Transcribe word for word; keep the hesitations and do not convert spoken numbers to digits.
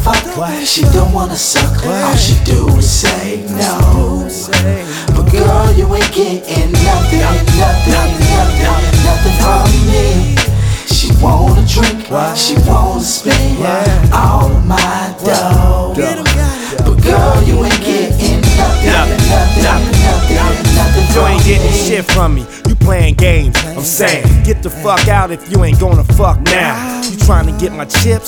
fuck. She don't wanna suck. All she do is say no. But girl, you ain't getting nothing, nothing, nothing, nothing from me. She wanna drink, she wanna spend all of my dough. But girl, you ain't getting nothing, nothing, nothing, nothing from me. You ain't getting shit from me, you playing games. I'm saying, get the fuck out if you ain't gonna fuck now. You trying to get my chips?